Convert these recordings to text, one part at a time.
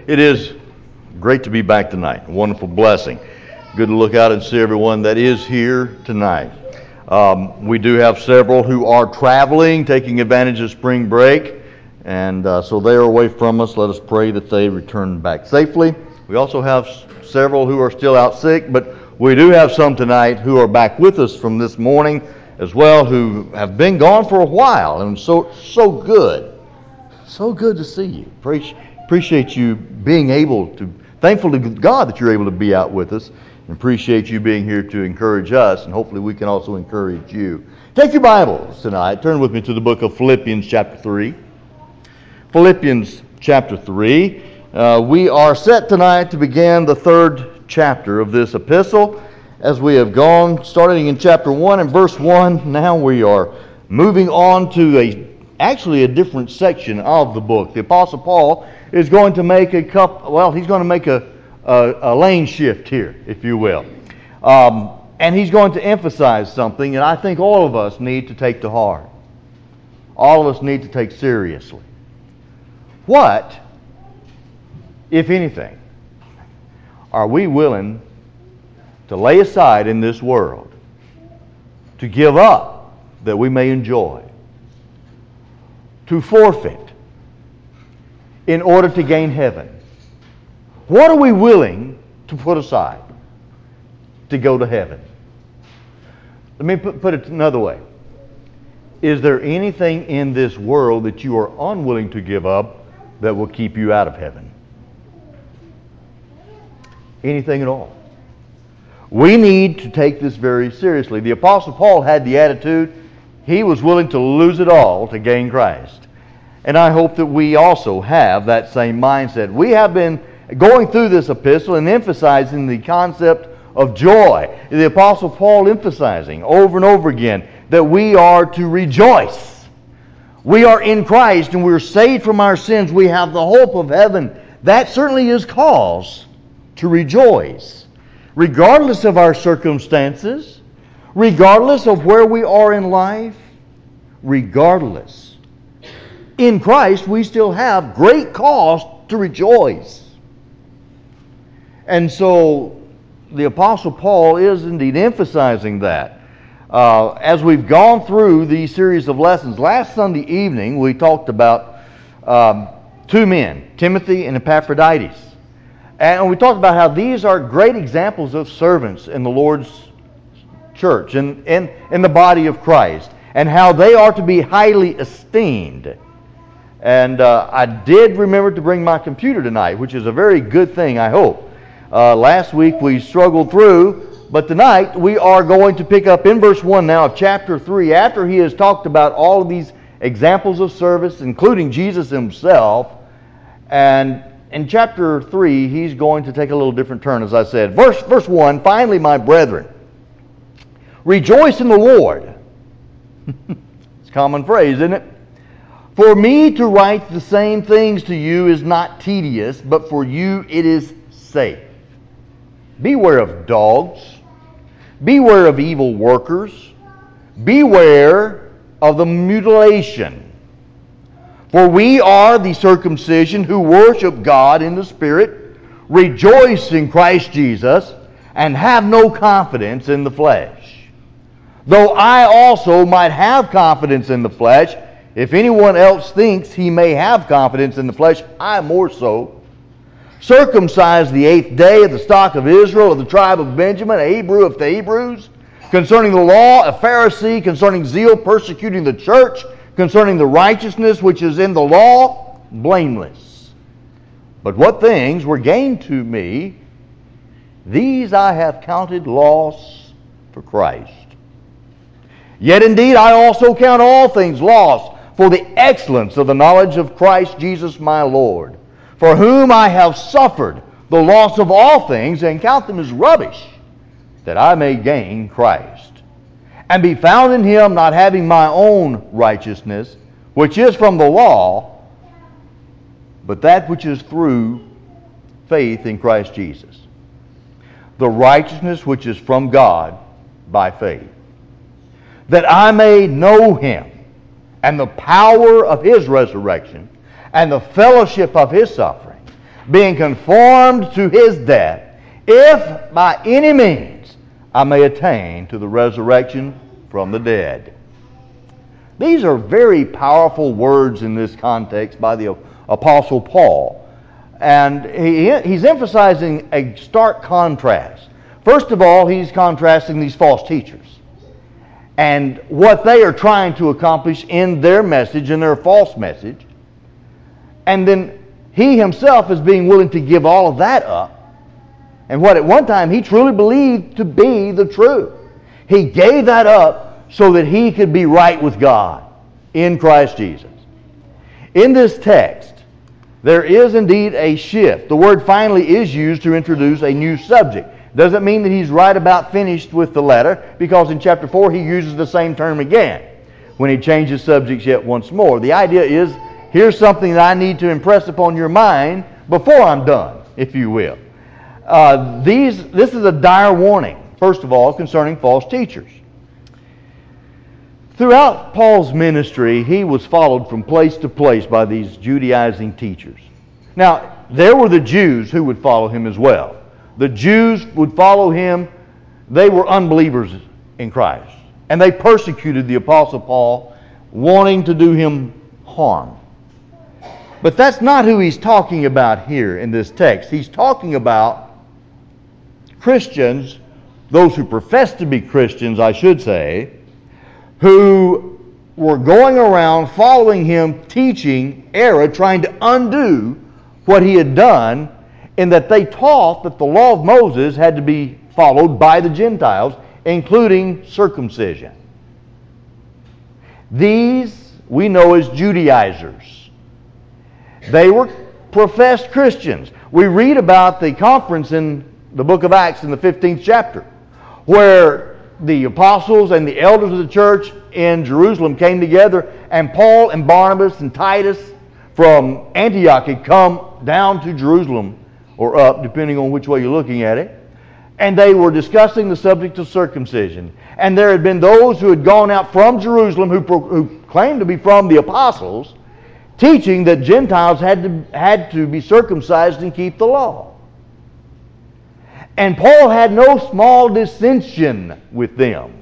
It is great to be back tonight. A wonderful blessing. Good to look out and see everyone that is here tonight. We do have several who are traveling, taking advantage of spring break, and so they are away from us. Let us pray that they return back safely. We also have several who are still out sick, but we do have some tonight who are back with us from this morning as well, who have been gone for a while, and so good. So good to see you. Appreciate you being able to, thankful to God that you're able to be out with us, and appreciate you being here to encourage us, and hopefully we can also encourage you. Take your Bibles tonight. Turn with me to the book of Philippians chapter 3. Philippians chapter 3. We are set tonight to begin the third chapter of this epistle. As we have gone, starting in chapter 1 and verse 1, now we are moving on to actually a different section of the book. The Apostle Paul is going to make he's going to make a lane shift here, if you will. And he's going to emphasize something, and I think all of us need to take to heart. All of us need to take seriously. What, if anything, are we willing to lay aside in this world, to give up that we may enjoy, to forfeit in order to gain heaven? What are we willing to put aside to go to heaven? Let me put it another way. Is there anything in this world that you are unwilling to give up that will keep you out of heaven? Anything at all? We need to take this very seriously. The Apostle Paul had the attitude he was willing to lose it all to gain Christ. And I hope that we also have that same mindset. We have been going through this epistle and emphasizing the concept of joy. The Apostle Paul emphasizing over and over again that we are to rejoice. We are in Christ and we're saved from our sins. We have the hope of heaven. That certainly is cause to rejoice. Regardless of our circumstances, regardless of where we are in life, regardless. In Christ, we still have great cause to rejoice. And so, the Apostle Paul is indeed emphasizing that. As we've gone through these series of lessons, last Sunday evening we talked about two men, Timothy and Epaphroditus. And we talked about how these are great examples of servants in the Lord's church and in the body of Christ, and how they are to be highly esteemed. And I did remember to bring my computer tonight, which is a very good thing, I hope. Last week we struggled through, but tonight we are going to pick up in verse 1 now of chapter 3, after he has talked about all of these examples of service, including Jesus himself. And in chapter 3, he's going to take a little different turn, as I said. Verse 1, finally, my brethren, rejoice in the Lord. It's a common phrase, isn't it? For me to write the same things to you is not tedious, but for you it is safe. Beware of dogs. Beware of evil workers. Beware of the mutilation. For we are the circumcision who worship God in the Spirit, rejoice in Christ Jesus, and have no confidence in the flesh. Though I also might have confidence in the flesh, if anyone else thinks he may have confidence in the flesh, I more so. Circumcised the 8th day of the stock of Israel, of the tribe of Benjamin, a Hebrew of the Hebrews, concerning the law, a Pharisee, concerning zeal, persecuting the church, concerning the righteousness which is in the law, blameless. But what things were gained to me, these I have counted loss for Christ. Yet indeed I also count all things lost for the excellence of the knowledge of Christ Jesus my Lord, for whom I have suffered the loss of all things, and count them as rubbish, that I may gain Christ, and be found in him, not having my own righteousness, which is from the law, but that which is through faith in Christ Jesus. The righteousness which is from God by faith, that I may know him, and the power of his resurrection, and the fellowship of his suffering, being conformed to his death, if by any means I may attain to the resurrection from the dead. These are very powerful words in this context by the Apostle Paul. And he's emphasizing a stark contrast. First of all, he's contrasting these false teachers and what they are trying to accomplish in their message, in their false message. And then he himself is being willing to give all of that up. And what at one time he truly believed to be the truth. He gave that up so that he could be right with God in Christ Jesus. In this text, there is indeed a shift. The word finally is used to introduce a new subject. Doesn't mean that he's right about finished with the letter, because in chapter 4 he uses the same term again when he changes subjects yet once more. The idea is, here's something that I need to impress upon your mind before I'm done, if you will. This is a dire warning, first of all, concerning false teachers. Throughout Paul's ministry, he was followed from place to place by these Judaizing teachers. Now, there were the Jews who would follow him as well. The Jews would follow him. They were unbelievers in Christ. And they persecuted the Apostle Paul, wanting to do him harm. But that's not who he's talking about here in this text. He's talking about Christians, those who profess to be Christians, I should say, who were going around following him, teaching error, trying to undo what he had done, in that they taught that the law of Moses had to be followed by the Gentiles, including circumcision. These we know as Judaizers. They were professed Christians. We read about the conference in the book of Acts in the 15th chapter, where the apostles and the elders of the church in Jerusalem came together, and Paul and Barnabas and Titus from Antioch had come down to Jerusalem, or up, depending on which way you're looking at it, and they were discussing the subject of circumcision. And there had been those who had gone out from Jerusalem who claimed to be from the apostles, teaching that Gentiles had to be circumcised and keep the law. And Paul had no small dissension with them.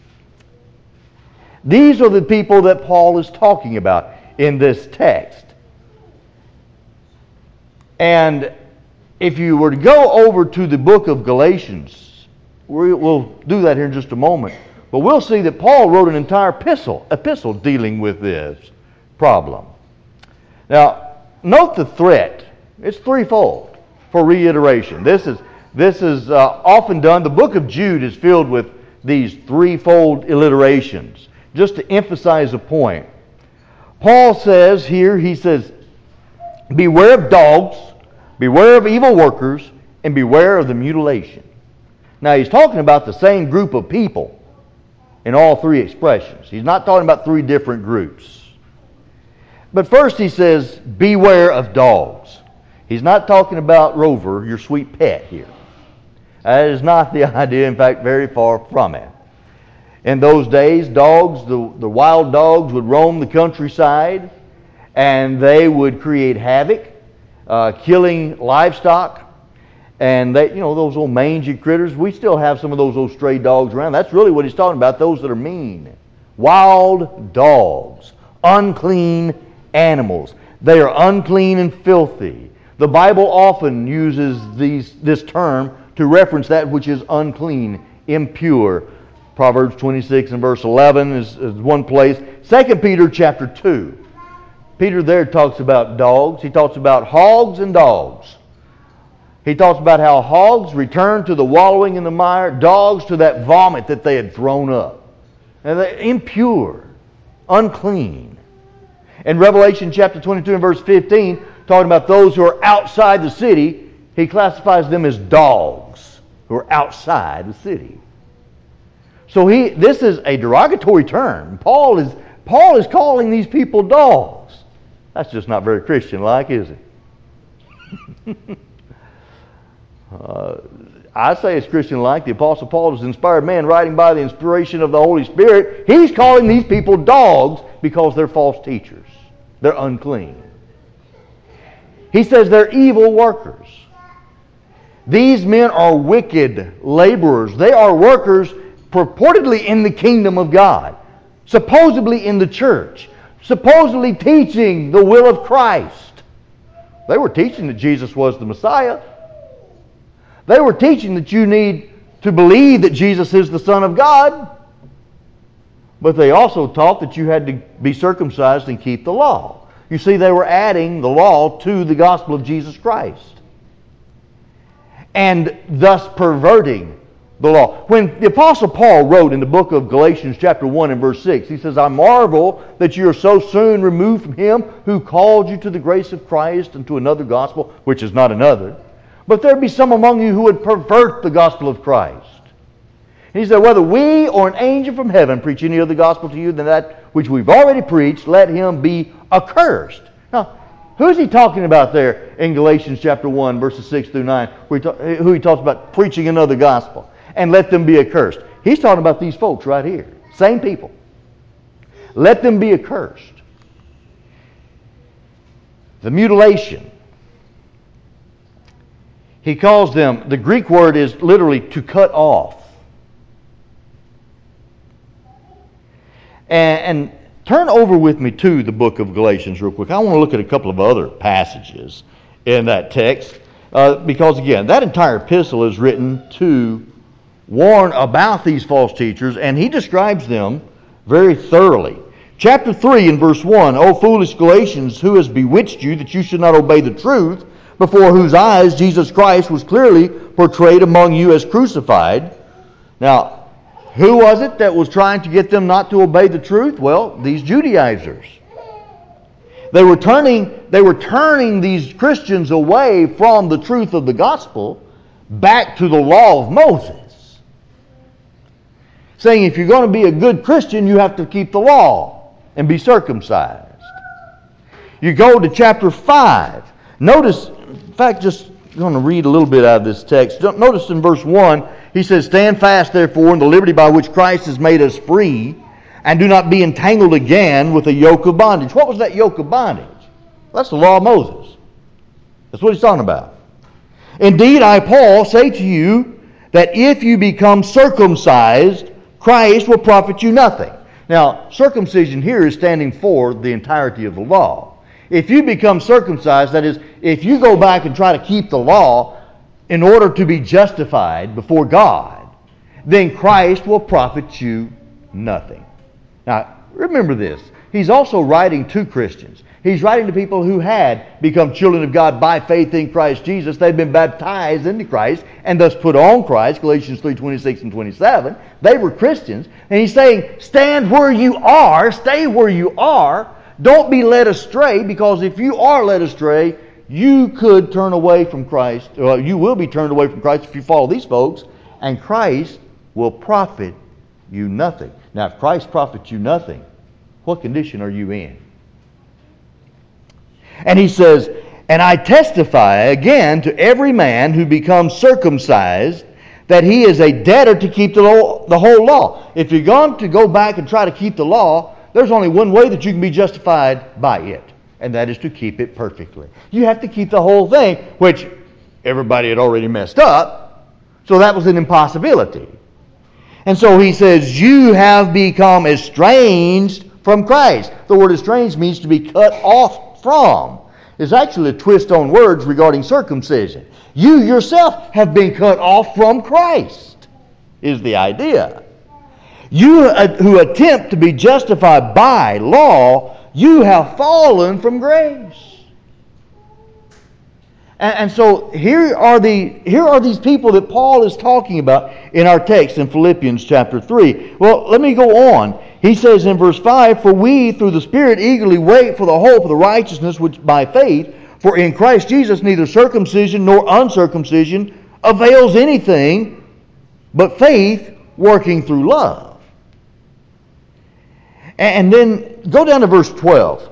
These are the people that Paul is talking about in this text. And if you were to go over to the book of Galatians, we'll do that here in just a moment, but we'll see that Paul wrote an entire epistle dealing with this problem. Now, note the threat. It's threefold for reiteration. This is often done. The book of Jude is filled with these threefold alliterations, just to emphasize a point. Paul says here, he says, beware of dogs, beware of evil workers, and beware of the mutilation. Now, he's talking about the same group of people in all three expressions. He's not talking about three different groups. But first he says, beware of dogs. He's not talking about Rover, your sweet pet here. That is not the idea, in fact, very far from it. In those days, dogs, the wild dogs would roam the countryside, and they would create havoc, killing livestock. And they, those old mangy critters, we still have some of those old stray dogs around. That's really what he's talking about, those that are mean. Wild dogs, unclean animals. They are unclean and filthy. The Bible often uses this term to reference that which is unclean, impure. Proverbs 26 and verse 11 is one place. 2 Peter chapter 2. Peter there talks about dogs. He talks about hogs and dogs. He talks about how hogs return to the wallowing in the mire, dogs to that vomit that they had thrown up. And they're impure, unclean. In Revelation chapter 22 and verse 15, talking about those who are outside the city, he classifies them as dogs who are outside the city. So this is a derogatory term. Paul is calling these people dogs. That's just not very Christian-like, is it? I say it's Christian-like. The Apostle Paul is an inspired man writing by the inspiration of the Holy Spirit. He's calling these people dogs because they're false teachers. They're unclean. He says they're evil workers. These men are wicked laborers. They are workers purportedly in the kingdom of God, supposedly in the church, supposedly teaching the will of Christ. They were teaching that Jesus was the Messiah. They were teaching that you need to believe that Jesus is the Son of God. But they also taught that you had to be circumcised and keep the law. You see, they were adding the law to the gospel of Jesus Christ, and thus perverting the law. When the Apostle Paul wrote in the book of Galatians chapter 1 and verse 6, he says, I marvel that you are so soon removed from him who called you to the grace of Christ and to another gospel, which is not another. But there be some among you who would pervert the gospel of Christ. And he said, whether we or an angel from heaven preach any other gospel to you than that which we've already preached, let him be accursed. Now, who's he talking about there in Galatians chapter 1, verses 6 through 9, who he talks about preaching another gospel? And let them be accursed. He's talking about these folks right here. Same people. Let them be accursed. The mutilation. He calls them, the Greek word is literally to cut off. And turn over with me to the book of Galatians real quick. I want to look at a couple of other passages in that text. Because again, that entire epistle is written to warn about these false teachers, and he describes them very thoroughly. Chapter 3 and verse 1, O foolish Galatians, who has bewitched you that you should not obey the truth, before whose eyes Jesus Christ was clearly portrayed among you as crucified. Now, who was it that was trying to get them not to obey the truth? Well, these Judaizers. They were turning these Christians away from the truth of the gospel back to the law of Moses. Saying if you're going to be a good Christian, you have to keep the law and be circumcised. You go to chapter 5. Notice, in fact, just going to read a little bit out of this text. Notice in verse 1, he says, stand fast, therefore, in the liberty by which Christ has made us free, and do not be entangled again with a yoke of bondage. What was that yoke of bondage? Well, that's the law of Moses. That's what he's talking about. Indeed, I, Paul, say to you that if you become circumcised, Christ will profit you nothing. Now, circumcision here is standing for the entirety of the law. If you become circumcised, that is, if you go back and try to keep the law in order to be justified before God, then Christ will profit you nothing. Now, remember this. He's also writing to Christians. He's writing to people who had become children of God by faith in Christ Jesus. They'd been baptized into Christ and thus put on Christ, Galatians 3:26 and 27. They were Christians. And he's saying, stand where you are, stay where you are. Don't be led astray, because if you are led astray, you could turn away from Christ. Well, you will be turned away from Christ if you follow these folks, and Christ will profit you nothing. Now, if Christ profits you nothing, what condition are you in? And he says, and I testify again to every man who becomes circumcised that he is a debtor to keep the whole law. If you're going to go back and try to keep the law, there's only one way that you can be justified by it, and that is to keep it perfectly. You have to keep the whole thing, which everybody had already messed up, so that was an impossibility. And so he says, you have become estranged from Christ. The word estranged means to be cut off from. It's actually a twist on words regarding circumcision. You yourself have been cut off from Christ, is the idea. You who attempt to be justified by law, you have fallen from grace. And so here are these people that Paul is talking about in our text in Philippians chapter 3. Well, let me go on. He says in verse 5, for we through the Spirit eagerly wait for the hope of the righteousness which by faith, for in Christ Jesus neither circumcision nor uncircumcision avails anything, but faith working through love. And then go down to verse 12.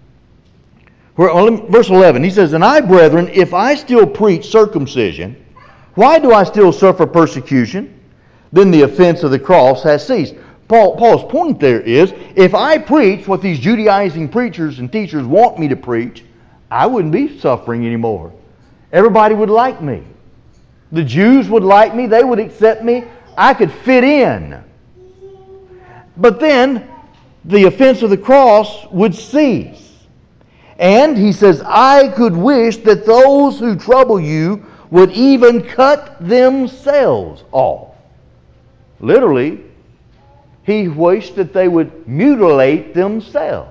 Verse 11, he says, and I, brethren, if I still preach circumcision, why do I still suffer persecution? Then the offense of the cross has ceased. Paul's point there is, if I preach what these Judaizing preachers and teachers want me to preach, I wouldn't be suffering anymore. Everybody would like me. The Jews would like me. They would accept me. I could fit in. But then the offense of the cross would cease. And he says, I could wish that those who trouble you would even cut themselves off. Literally, he wished that they would mutilate themselves.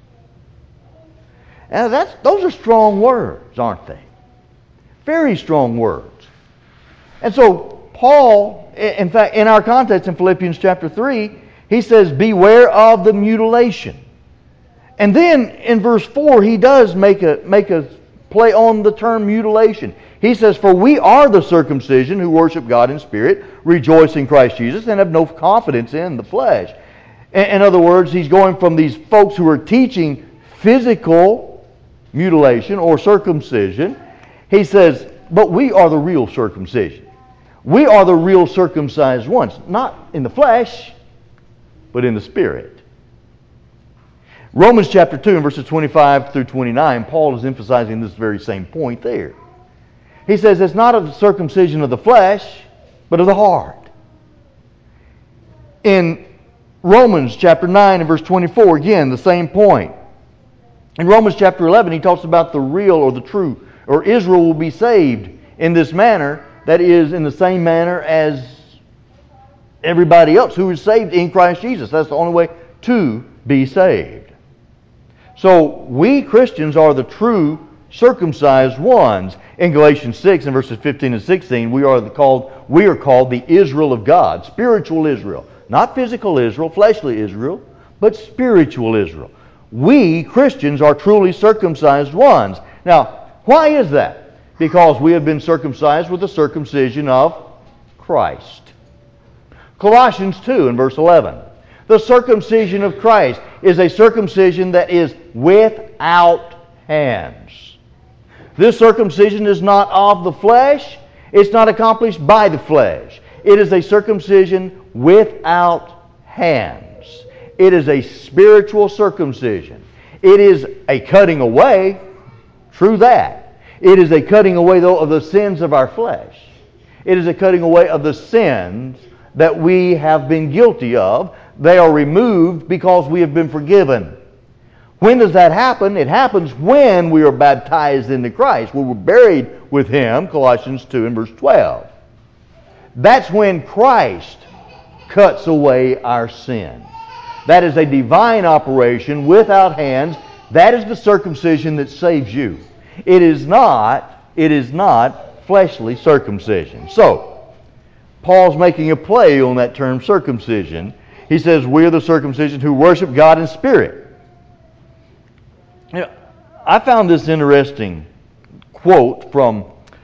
And those are strong words, aren't they? Very strong words. And so Paul, in fact, in our context in Philippians chapter 3, he says, beware of the mutilation. And then in verse 4, he does make a play on the term mutilation. He says, for we are the circumcision who worship God in spirit, rejoice in Christ Jesus, and have no confidence in the flesh. In other words, he's going from these folks who are teaching physical mutilation or circumcision. He says, but we are the real circumcision. We are the real circumcised ones, not in the flesh, but in the spirit. Romans chapter 2 and verses 25 through 29, Paul is emphasizing this very same point there. He says it's not of the circumcision of the flesh, but of the heart. In Romans chapter 9 and verse 24, again, the same point. In Romans chapter 11, he talks about the real or the true, or Israel will be saved in this manner, that is, in the same manner as everybody else who is saved in Christ Jesus. That's the only way to be saved. So we Christians are the true circumcised ones. In Galatians 6 and verses 15 and 16, we are called the Israel of God, spiritual Israel. Not physical Israel, fleshly Israel, but spiritual Israel. We Christians are truly circumcised ones. Now, why is that? Because we have been circumcised with the circumcision of Christ. Colossians 2 and verse 11. The circumcision of Christ is a circumcision that is without hands. This circumcision is not of the flesh. It's not accomplished by the flesh. It is a circumcision without hands. It is a spiritual circumcision. It is a cutting away, true that. It is a cutting away, though, of the sins of our flesh. It is a cutting away of the sins that we have been guilty of. They are removed because we have been forgiven. When does that happen? It happens when we are baptized into Christ. We were buried with Him, Colossians 2 and verse 12. That's when Christ cuts away our sin. That is a divine operation without hands. That is the circumcision that saves you. It is not fleshly circumcision. So, Paul's making a play on that term circumcision. He says, we're the circumcision who worship God in spirit. You know, I found this interesting quote from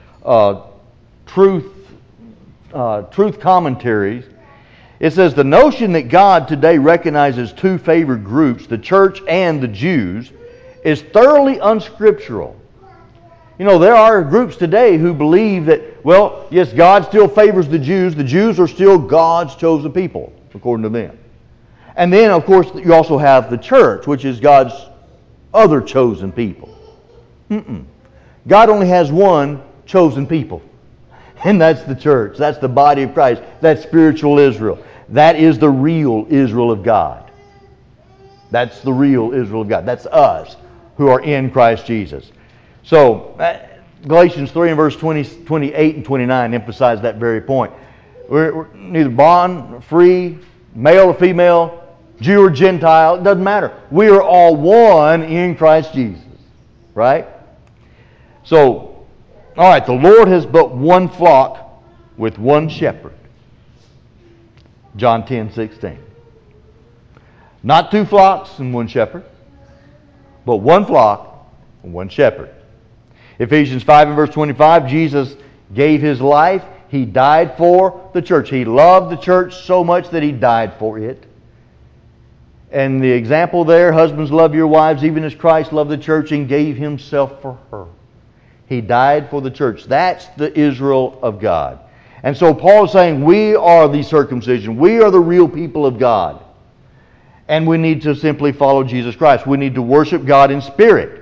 Truth Commentaries. It says, the notion that God today recognizes two favored groups, the church and the Jews, is thoroughly unscriptural. You know, there are groups today who believe that, well, yes, God still favors the Jews. The Jews are still God's chosen people, according to them. And then, of course, you also have the church, which is God's other chosen people. God only has one chosen people. And that's the church. That's the body of Christ. That's spiritual Israel. That is the real Israel of God. That's the real Israel of God. That's us who are in Christ Jesus. So, Galatians 3 and verse 28 and 29 emphasize that very point. We're neither bond, free, male or female, Jew or Gentile. It doesn't matter. We are all one in Christ Jesus. Right? So, all right, the Lord has but one flock with one shepherd. John 10:16. Not two flocks and one shepherd, but one flock and one shepherd. Ephesians 5 and verse 25, Jesus gave His life. He died for the church. He loved the church so much that He died for it. And the example there, husbands, love your wives even as Christ loved the church and gave Himself for her. He died for the church. That's the Israel of God. And so Paul is saying we are the circumcision. We are the real people of God. And we need to simply follow Jesus Christ. We need to worship God in spirit.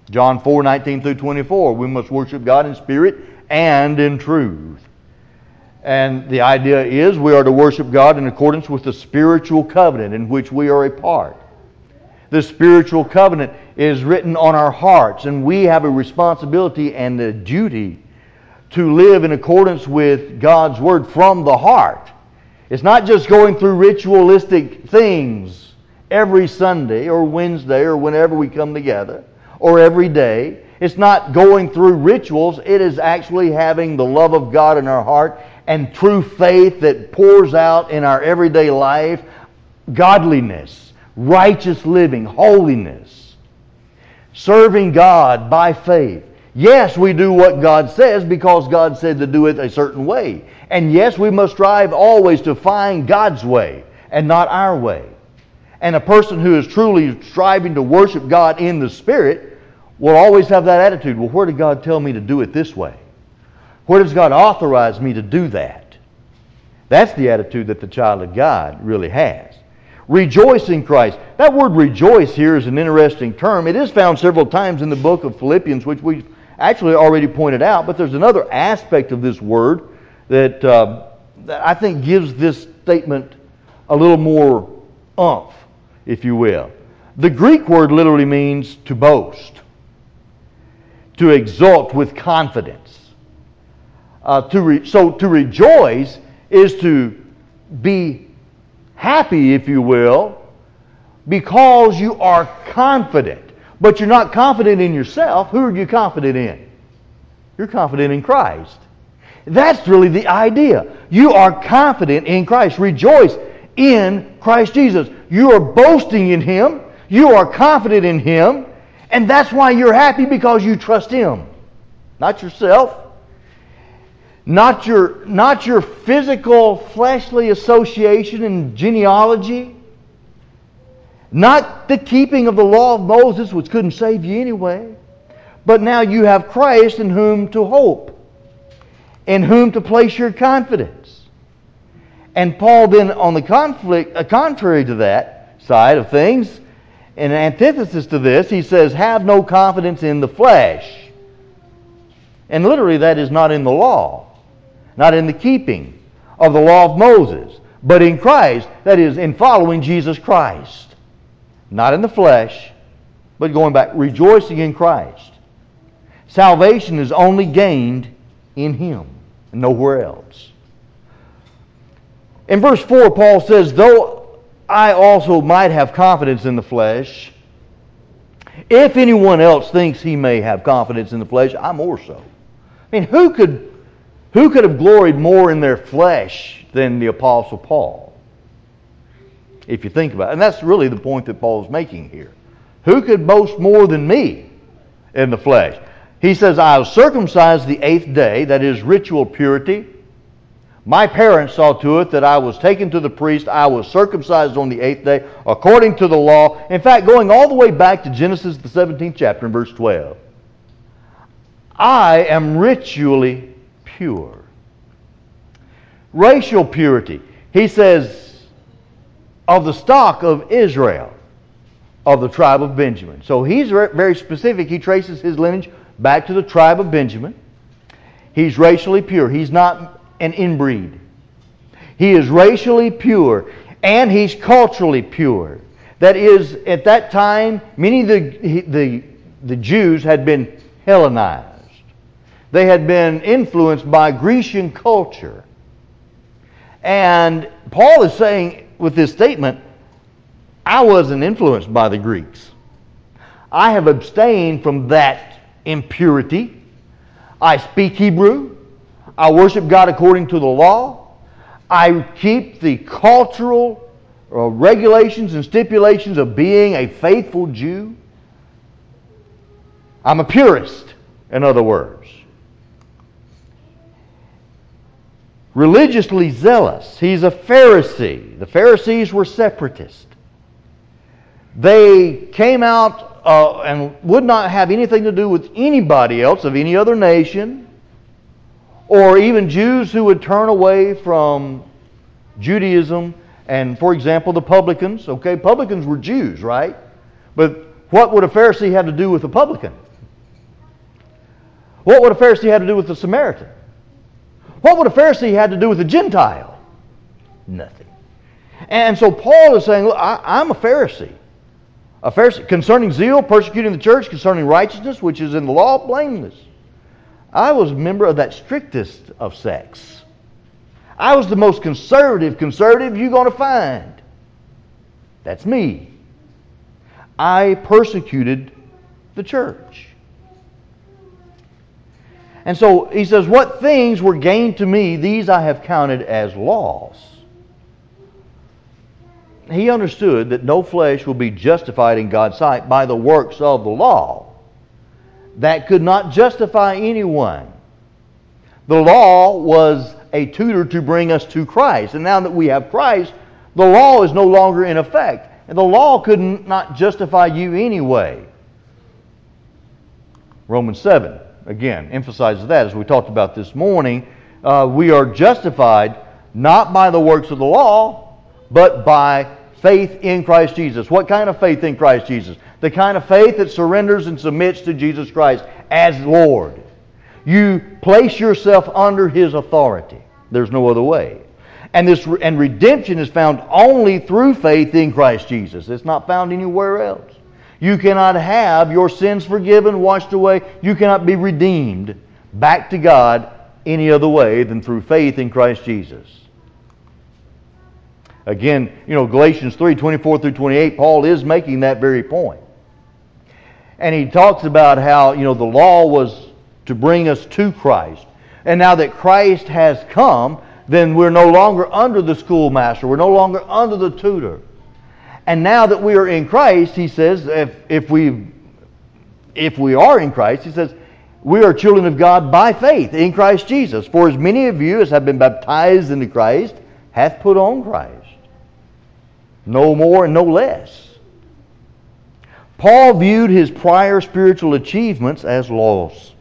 John 4:19 through 24. We must worship God in spirit and in truth. And the idea is we are to worship God in accordance with the spiritual covenant in which we are a part. The spiritual covenant is written on our hearts, and we have a responsibility and a duty to live in accordance with God's Word from the heart. It's not just going through ritualistic things every Sunday or Wednesday or whenever we come together, or every day. It's not going through rituals. It is actually having the love of God in our heart and true faith that pours out in our everyday life, godliness, righteous living, holiness, serving God by faith. Yes, we do what God says because God said to do it a certain way. And yes, we must strive always to find God's way and not our way. And a person who is truly striving to worship God in the Spirit will always have that attitude. Well, where did God tell me to do it this way? Where does God authorize me to do that? That's the attitude that the child of God really has. Rejoice in Christ. That word rejoice here is an interesting term. It is found several times in the book of Philippians, which we've actually already pointed out, but there's another aspect of this word that I think gives this statement a little more oomph, if you will. The Greek word literally means to boast, to exult with confidence. So to rejoice is to be happy, if you will, because you are confident. But you're not confident in yourself. Who are you confident in? You're confident in Christ. That's really the idea. You are confident in Christ. Rejoice in Christ Jesus. You are boasting in Him. You are confident in Him. And that's why you're happy, because you trust Him. Not yourself. Not your physical, fleshly association and genealogy. Not the keeping of the law of Moses, which couldn't save you anyway. But now you have Christ in whom to hope, in whom to place your confidence. And Paul then, on the contrary to that side of things, in antithesis to this, he says, have no confidence in the flesh. And literally that is not in the law, not in the keeping of the law of Moses, but in Christ, that is, in following Jesus Christ. Not in the flesh, but going back, rejoicing in Christ. Salvation is only gained in Him and nowhere else. In verse 4, Paul says, though I also might have confidence in the flesh, if anyone else thinks he may have confidence in the flesh, I more so. I mean, who could have gloried more in their flesh than the Apostle Paul? If you think about it. And that's really the point that Paul is making here. Who could boast more than me in the flesh? He says, I was circumcised the 8th day, that is ritual purity. My parents saw to it that I was taken to the priest. I was circumcised on the 8th day according to the law. In fact, going all the way back to Genesis, the 17th chapter, in verse 12. I am ritually pure. Racial purity. He says, of the stock of Israel, of the tribe of Benjamin. So he's very specific. He traces his lineage back to the tribe of Benjamin. He's racially pure. He's not an inbreed. He is racially pure, and he's culturally pure. That is, at that time, many of the Jews had been Hellenized. They had been influenced by Grecian culture. And Paul is saying with this statement, I wasn't influenced by the Greeks. I have abstained from that impurity. I speak Hebrew. I worship God according to the law. I keep the cultural regulations and stipulations of being a faithful Jew. I'm a purist, in other words. Religiously zealous. He's a Pharisee. The Pharisees were separatists. They came out and would not have anything to do with anybody else of any other nation, or even Jews who would turn away from Judaism. And, for example, the publicans. Okay, publicans were Jews, right? But what would a Pharisee have to do with a publican? What would a Pharisee have to do with the Samaritan? What would a Pharisee have to do with a Gentile? Nothing. And so Paul is saying, look, I'm a Pharisee. A Pharisee concerning zeal, persecuting the church, concerning righteousness, which is in the law, blameless. I was a member of that strictest of sects. I was the most conservative you're going to find. That's me. I persecuted the church. And so he says, what things were gained to me, these I have counted as loss. He understood that no flesh will be justified in God's sight by the works of the law. That could not justify anyone. The law was a tutor to bring us to Christ. And now that we have Christ, the law is no longer in effect. And the law could not justify you anyway. Romans 7, again, emphasizes that as we talked about this morning. We are justified not by the works of the law, but by faith in Christ Jesus. What kind of faith in Christ Jesus? The kind of faith that surrenders and submits to Jesus Christ as Lord. You place yourself under His authority. There's no other way. And redemption is found only through faith in Christ Jesus. It's not found anywhere else. You cannot have your sins forgiven, washed away. You cannot be redeemed back to God any other way than through faith in Christ Jesus. Again, Galatians 3:24 through 28, Paul is making that very point. And he talks about how, the law was to bring us to Christ. And now that Christ has come, then we're no longer under the schoolmaster. We're no longer under the tutor. And now that we are in Christ, he says, if we are in Christ, he says, we are children of God by faith in Christ Jesus. For as many of you as have been baptized into Christ hath put on Christ. No more and no less. Paul viewed his prior spiritual achievements as loss.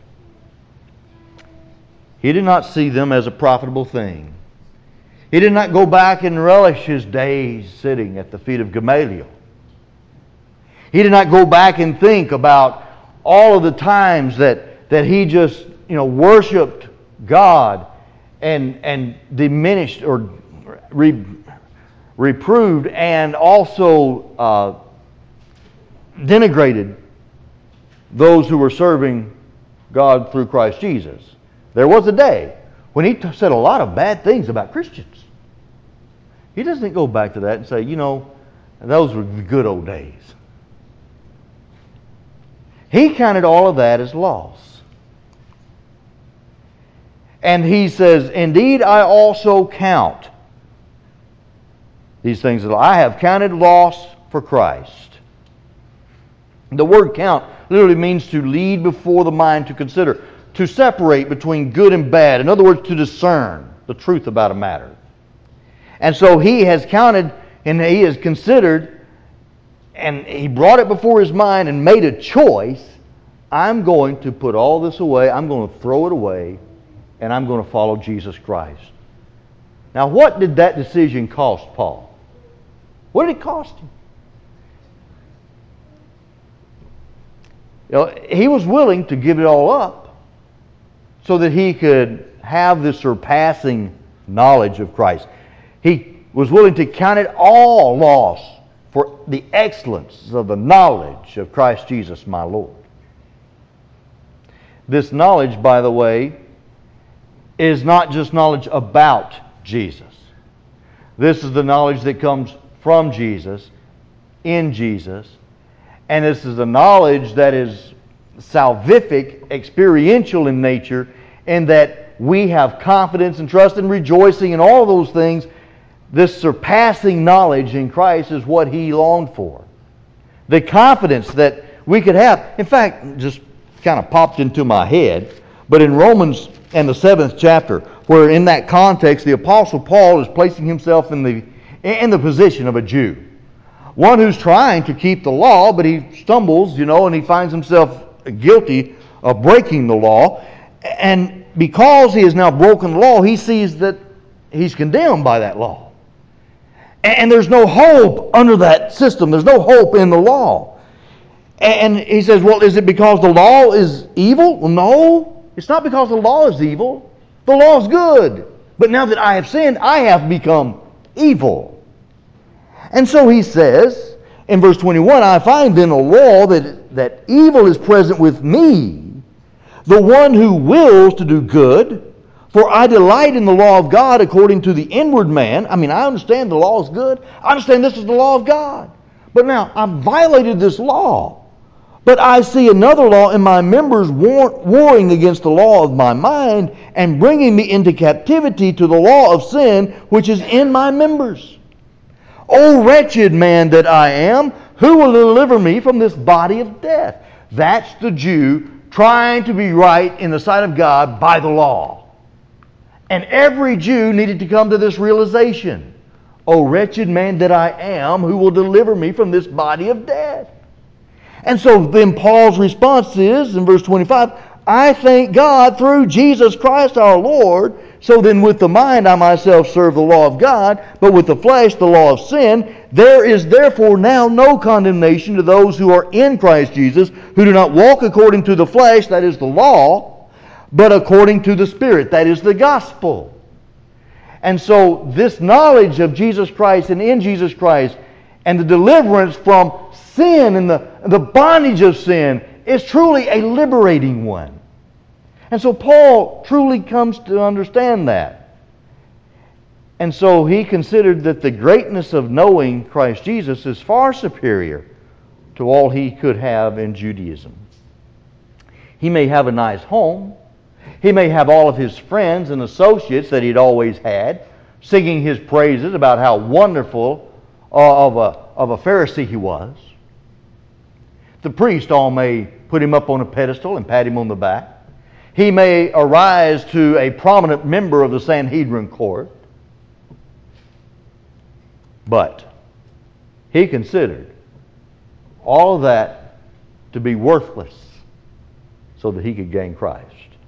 He did not see them as a profitable thing. He did not go back and relish his days sitting at the feet of Gamaliel. He did not go back and think about all of the times that he just, worshipped God and diminished or reproved and also denigrated those who were serving God through Christ Jesus. There was a day when he said a lot of bad things about Christians. He doesn't go back to that and say, those were the good old days. He counted all of that as loss. And he says, indeed, I also count these things that I have counted loss for Christ. The word count literally means to lead before the mind to consider, to separate between good and bad. In other words, to discern the truth about a matter. And so he has counted and he has considered and he brought it before his mind and made a choice. I'm going to put all this away. I'm going to throw it away and I'm going to follow Jesus Christ. Now, what did that decision cost Paul? What did it cost him? He was willing to give it all up so that he could have the surpassing knowledge of Christ. He was willing to count it all loss for the excellence of the knowledge of Christ Jesus my Lord. This knowledge, by the way, is not just knowledge about Jesus. This is the knowledge that comes from Jesus, in Jesus, and this is the knowledge that is salvific, experiential in nature, in that we have confidence and trust and rejoicing and all those things. This surpassing knowledge in Christ is what he longed for. The confidence that we could have. In fact, just kind of popped into my head, but in Romans and the 7th chapter, where in that context the Apostle Paul is placing himself in the position of a Jew. One who's trying to keep the law, but he stumbles, and he finds himself guilty of breaking the law. And because he has now broken the law, he sees that he's condemned by that law. And there's no hope under that system. There's no hope in the law. And he says, well, is it because the law is evil? Well, no. It's not because the law is evil. The law is good. But now that I have sinned, I have become evil. And so he says, in verse 21, I find in the law that evil is present with me, the one who wills to do good, for I delight in the law of God according to the inward man. I mean, I understand the law is good. I understand this is the law of God. But now, I've violated this law. But I see another law in my members warring against the law of my mind and bringing me into captivity to the law of sin which is in my members. O wretched man that I am, who will deliver me from this body of death? That's the Jew trying to be right in the sight of God by the law. And every Jew needed to come to this realization. O wretched man that I am, who will deliver me from this body of death? And so then Paul's response is, in verse 25, I thank God through Jesus Christ our Lord. So then with the mind I myself serve the law of God, but with the flesh the law of sin. There is therefore now no condemnation to those who are in Christ Jesus, who do not walk according to the flesh, that is the law, but according to the Spirit, that is the gospel. And so this knowledge of Jesus Christ and in Jesus Christ and the deliverance from sin and the bondage of sin is truly a liberating one. And so Paul truly comes to understand that. And so he considered that the greatness of knowing Christ Jesus is far superior to all he could have in Judaism. He may have a nice home. He may have all of his friends and associates that he'd always had, singing his praises about how wonderful of a Pharisee he was. The priest all may put him up on a pedestal and pat him on the back. He may arise to a prominent member of the Sanhedrin court. But he considered all of that to be worthless so that he could gain Christ.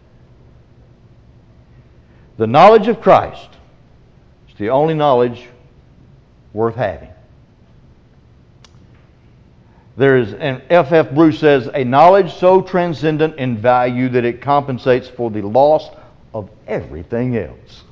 The knowledge of Christ is the only knowledge worth having. There is, and F.F. Bruce says, a knowledge so transcendent in value that it compensates for the loss of everything else.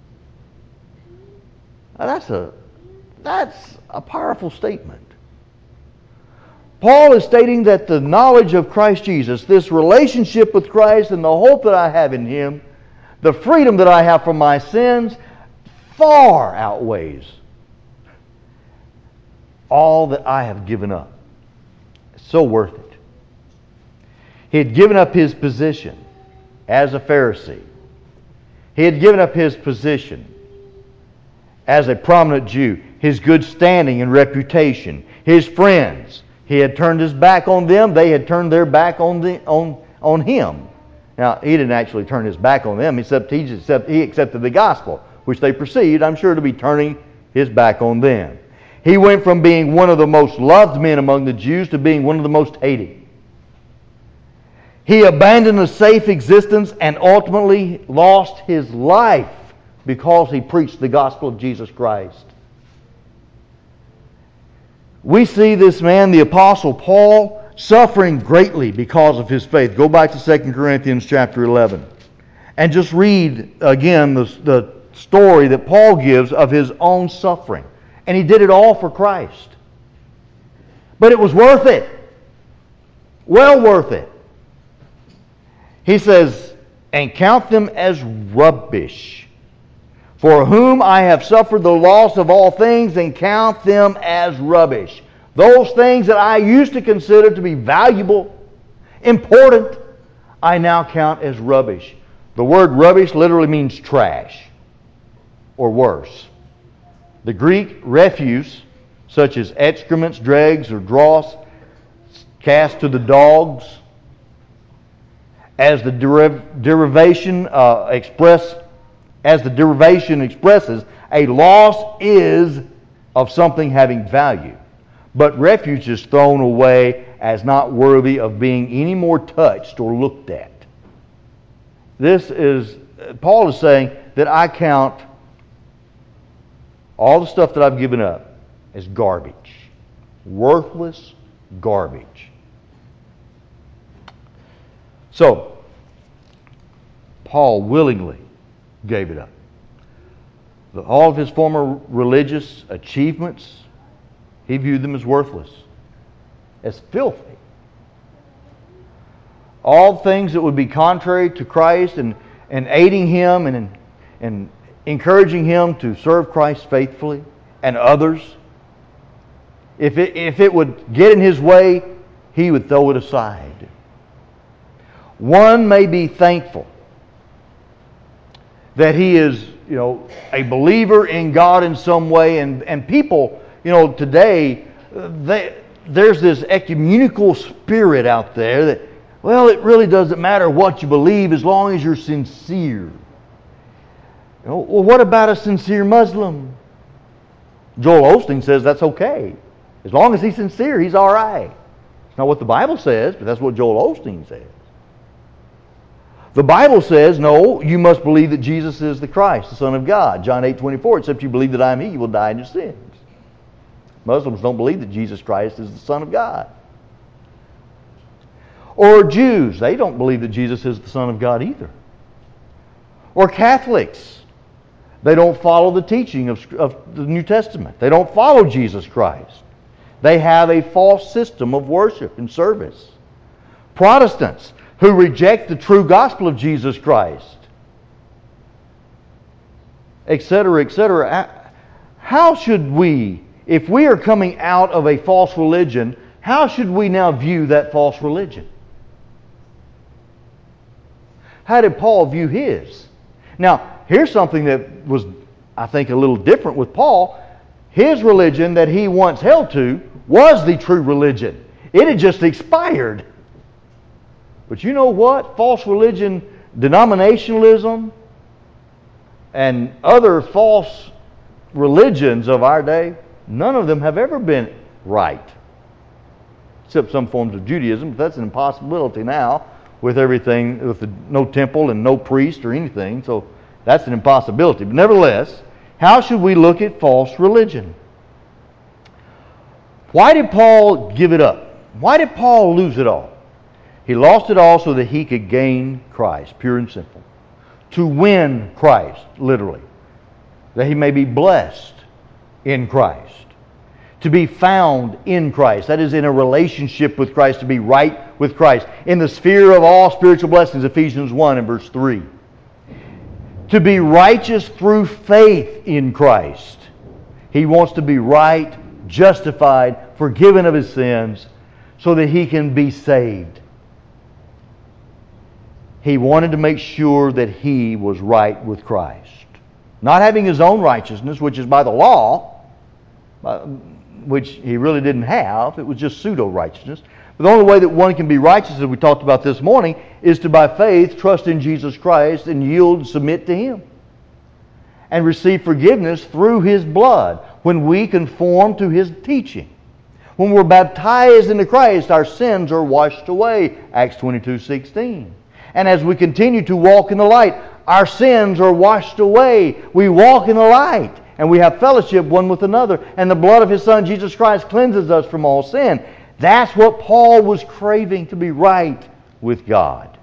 Now that's a powerful statement. Paul is stating that the knowledge of Christ Jesus, this relationship with Christ and the hope that I have in Him, the freedom that I have from my sins, far outweighs all that I have given up. It's so worth it. He had given up his position as a Pharisee. He had given up his position as a prominent Jew, his good standing and reputation, his friends. He had turned his back on them. They had turned their back on him. Now, he didn't actually turn his back on them, except he accepted the gospel, which they perceived, I'm sure, to be turning his back on them. He went from being one of the most loved men among the Jews to being one of the most hated. He abandoned a safe existence and ultimately lost his life because he preached the gospel of Jesus Christ. We see this man, the Apostle Paul, suffering greatly because of his faith. Go back to 2 Corinthians chapter 11 and just read again the story that Paul gives of his own suffering. And he did it all for Christ. But it was worth it. Well worth it. He says, and count them as rubbish, for whom I have suffered the loss of all things, and count them as rubbish. Those things that I used to consider to be valuable, important, I now count as rubbish. The word rubbish literally means trash, or worse. The Greek refuse, such as excrements, dregs, or dross, cast to the dogs, as the derivation expresses, a loss is of something having value. But refuge is thrown away as not worthy of being any more touched or looked at. Paul is saying that I count all the stuff that I've given up as garbage. Worthless garbage. So, Paul willingly gave it up. All of his former religious achievements, he viewed them as worthless, as filthy. All things that would be contrary to Christ and aiding him and encouraging him to serve Christ faithfully and others, if it would get in his way, he would throw it aside. One may be thankful that he is, a believer in God in some way, and people, today, there's this ecumenical spirit out there that, well, it really doesn't matter what you believe as long as you're sincere. Well, what about a sincere Muslim? Joel Osteen says that's okay. As long as he's sincere, he's all right. It's not what the Bible says, but that's what Joel Osteen says. The Bible says, no, you must believe that Jesus is the Christ, the Son of God. John 8:24, except you believe that I am He, you will die in your sins. Muslims don't believe that Jesus Christ is the Son of God. Or Jews, they don't believe that Jesus is the Son of God either. Or Catholics, they don't follow the teaching of the New Testament. They don't follow Jesus Christ. They have a false system of worship and service. Protestants, who reject the true gospel of Jesus Christ, etc., etc. How should we, if we are coming out of a false religion, how should we now view that false religion? How did Paul view his? Now, here's something that was, I think, a little different with Paul. His religion that he once held to was the true religion. It had just expired. But you know what? False religion, denominationalism, and other false religions of our day, none of them have ever been right. Except some forms of Judaism, but that's an impossibility now with everything, with no temple and no priest or anything, so that's an impossibility. But nevertheless, how should we look at false religion? Why did Paul give it up? Why did Paul lose it all? He lost it all so that he could gain Christ, pure and simple. To win Christ, literally. That he may be blessed in Christ. To be found in Christ. That is, in a relationship with Christ, to be right with Christ. In the sphere of all spiritual blessings, Ephesians 1 and verse 3. To be righteous through faith in Christ. He wants to be right, justified, forgiven of his sins, so that he can be saved. He wanted to make sure that he was right with Christ. Not having his own righteousness, which is by the law, which he really didn't have. It was just pseudo-righteousness. But the only way that one can be righteous, as we talked about this morning, is to, by faith, trust in Jesus Christ and yield and submit to Him. And receive forgiveness through His blood when we conform to His teaching. When we're baptized into Christ, our sins are washed away. Acts 22:16. And as we continue to walk in the light, our sins are washed away. We walk in the light, and we have fellowship one with another. And the blood of His Son, Jesus Christ, cleanses us from all sin. That's what Paul was craving, to be right with God.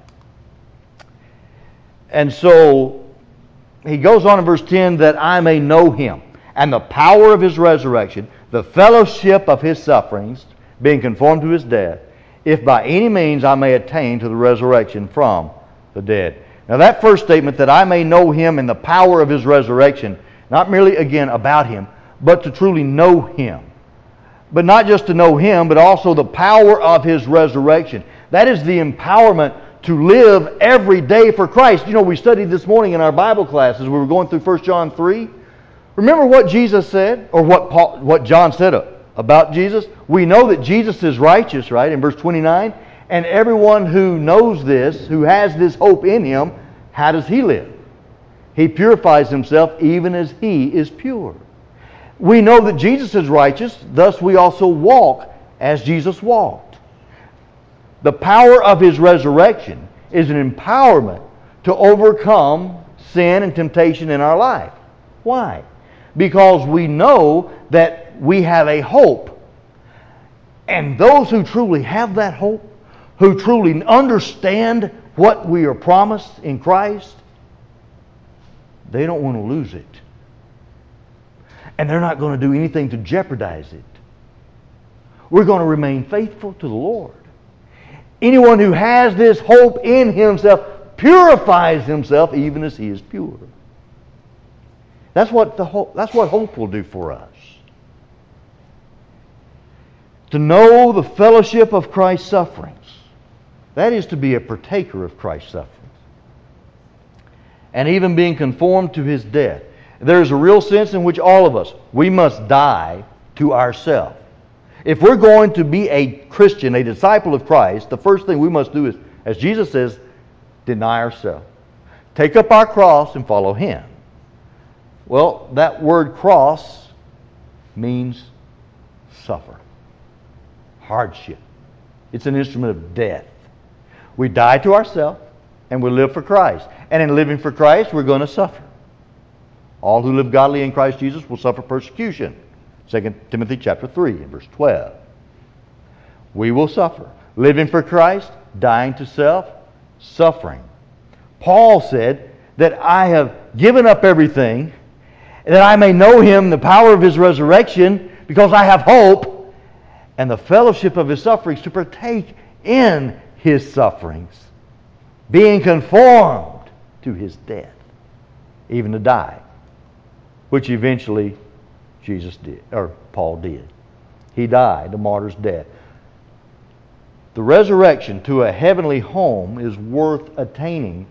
And so, he goes on in verse 10, that I may know Him, and the power of His resurrection, the fellowship of His sufferings, being conformed to His death, if by any means I may attain to the resurrection from the dead. Now that first statement, that I may know Him and the power of His resurrection, not merely, again, about Him, but to truly know Him. But not just to know Him, but also the power of His resurrection. That is the empowerment to live every day for Christ. You know, we studied this morning in our Bible class as we were going through 1 John 3. Remember what Jesus said, or what John said about Jesus? We know that Jesus is righteous, right, in verse 29. And everyone who knows this, who has this hope in Him, how does he live? He purifies himself even as He is pure. We know that Jesus is righteous, thus we also walk as Jesus walked. The power of His resurrection is an empowerment to overcome sin and temptation in our life. Why? Because we know that we have a hope. And those who truly have that hope, who truly understand what we are promised in Christ, they don't want to lose it. And they're not going to do anything to jeopardize it. We're going to remain faithful to the Lord. Anyone who has this hope in himself purifies himself even as he is pure. That's what hope will do for us. To know the fellowship of Christ's sufferings. That is to be a partaker of Christ's sufferings. And even being conformed to his death. There is a real sense in which all of us, we must die to ourselves. If we're going to be a Christian, a disciple of Christ, the first thing we must do is, as Jesus says, deny ourselves. Take up our cross and follow him. Well, that word cross means suffer. Hardship. It's an instrument of death. We die to ourselves and we live for Christ. And in living for Christ, we're going to suffer. All who live godly in Christ Jesus will suffer persecution. 2 Timothy chapter 3 and verse 12. We will suffer. Living for Christ, dying to self, suffering. Paul said that I have given up everything that I may know him, the power of his resurrection, because I have hope and the fellowship of his sufferings, to partake in his sufferings, being conformed to his death, even to die, which eventually Jesus did, or Paul did. He died a martyr's death. The resurrection to a heavenly home is worth attaining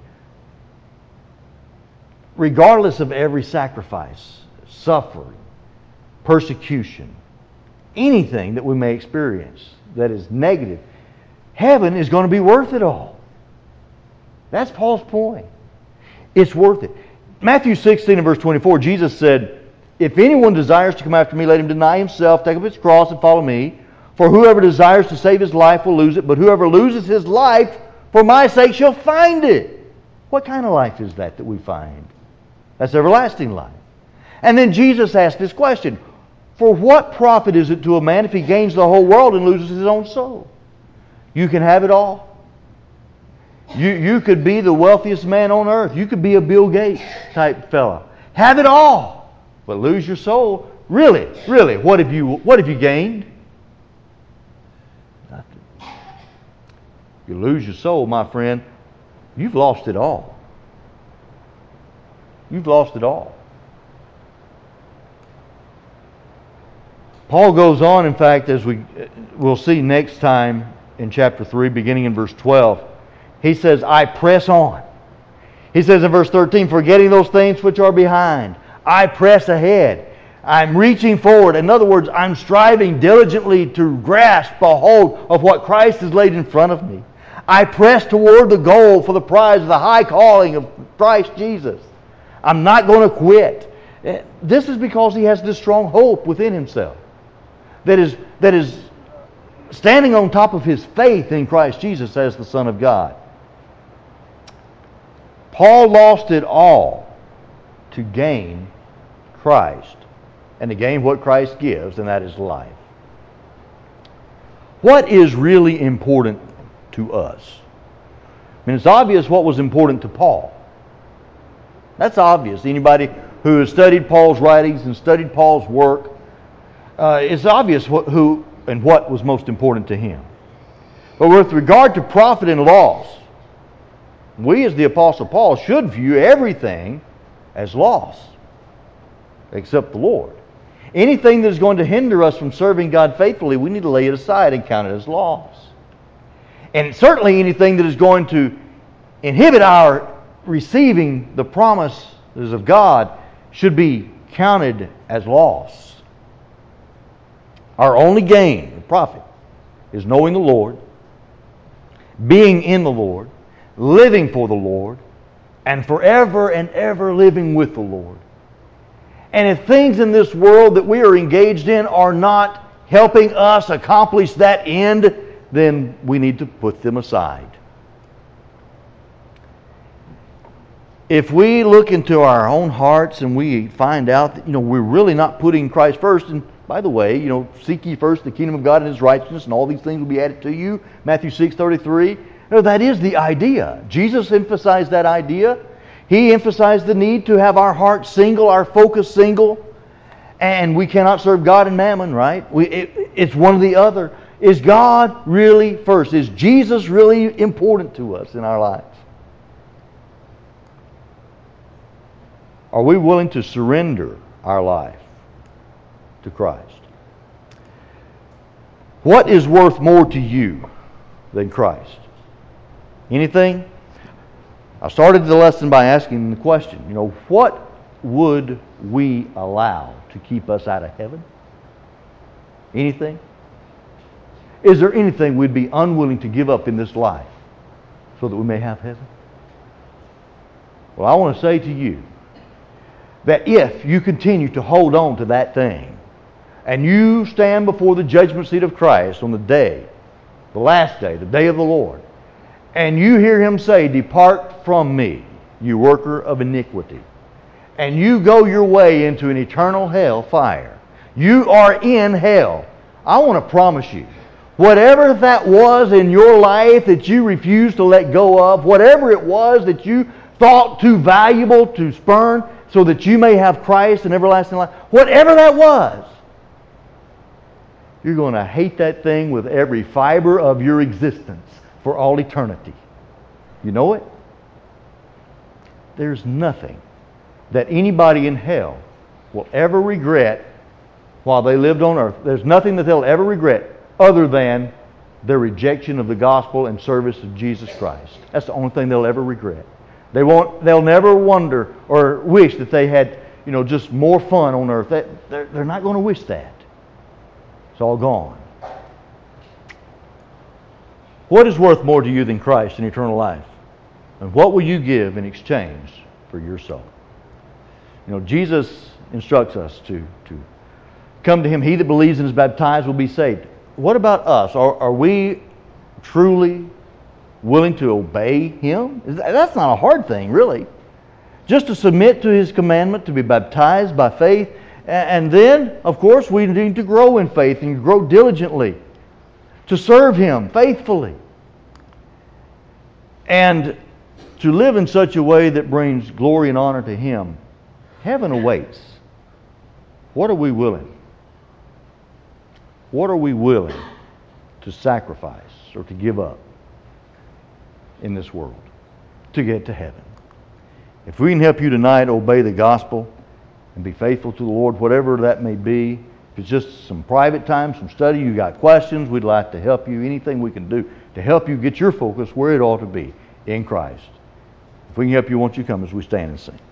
regardless of every sacrifice, suffering, persecution, anything that we may experience that is negative. Heaven is going to be worth it all. That's Paul's point. It's worth it. Matthew 16 and verse 24, Jesus said, if anyone desires to come after me, let him deny himself, take up his cross, and follow me. For whoever desires to save his life will lose it, but whoever loses his life for my sake shall find it. What kind of life is that we find? That's everlasting life. And then Jesus asked this question, for what profit is it to a man if he gains the whole world and loses his own soul? You can have it all. You could be the wealthiest man on earth. You could be a Bill Gates type fella. Have it all, but lose your soul. Really, what have you gained? Nothing. You lose your soul, my friend, you've lost it all. You've lost it all. Paul goes on, in fact, as we'll see next time in chapter 3, beginning in verse 12. He says, I press on. He says in verse 13, forgetting those things which are behind, I press ahead. I'm reaching forward. In other words, I'm striving diligently to grasp a hold of what Christ has laid in front of me. I press toward the goal for the prize of the high calling of Christ Jesus. I'm not going to quit. This is because he has this strong hope within himself that is standing on top of his faith in Christ Jesus as the Son of God. Paul lost it all to gain Christ and to gain what Christ gives, and that is life. What is really important to us? I mean, it's obvious what was important to Paul. That's obvious. Anybody who has studied Paul's writings and studied Paul's work, it's obvious who and what was most important to him. But with regard to profit and loss, we as the Apostle Paul should view everything as loss, except the Lord. Anything that is going to hinder us from serving God faithfully, we need to lay it aside and count it as loss. And certainly anything that is going to inhibit our receiving the promises of God should be counted as loss. Our only gain, the profit, is knowing the Lord, being in the Lord, living for the Lord, and forever and ever living with the Lord. And if things in this world that we are engaged in are not helping us accomplish that end, then we need to put them aside. If we look into our own hearts and we find out that we're really not putting Christ first, and by the way, seek ye first the kingdom of God and His righteousness, and all these things will be added to you. Matthew 6:33. No, that is the idea. Jesus emphasized that idea. He emphasized the need to have our heart single, our focus single. And we cannot serve God and mammon, right? It's one or the other. Is God really first? Is Jesus really important to us in our lives? Are we willing to surrender our life to Christ? What is worth more to you than Christ? Anything? I started the lesson by asking the question, what would we allow to keep us out of heaven? Anything? Is there anything we'd be unwilling to give up in this life so that we may have heaven? Well, I want to say to you that if you continue to hold on to that thing and you stand before the judgment seat of Christ on the day, the last day, the day of the Lord, and you hear Him say, "Depart from me, you worker of iniquity," and you go your way into an eternal hell fire, you are in hell. I want to promise you, whatever that was in your life that you refused to let go of, whatever it was that you thought too valuable to spurn so that you may have Christ and everlasting life, whatever that was, you're going to hate that thing with every fiber of your existence for all eternity. You know it? There's nothing that anybody in hell will ever regret while they lived on earth. There's nothing that they'll ever regret other than their rejection of the gospel and service of Jesus Christ. That's the only thing they'll ever regret. They'll never wonder or wish that they had, just more fun on earth. They're not going to wish that. It's all gone. What is worth more to you than Christ in eternal life? And what will you give in exchange for your soul? Jesus instructs us to come to Him. He that believes and is baptized will be saved. What about us? Are we truly willing to obey Him? That's not a hard thing, really. Just to submit to His commandment, to be baptized by faith. And then, of course, we need to grow in faith and grow diligently to serve Him faithfully. And to live in such a way that brings glory and honor to Him. Heaven awaits. What are we willing? What are we willing to sacrifice or to give up in this world to get to heaven? If we can help you tonight obey the gospel and be faithful to the Lord, whatever that may be, if it's just some private time, some study, you got questions, we'd like to help you. Anything we can do to help you get your focus where it ought to be, in Christ. If we can help you, won't you come as we stand and sing?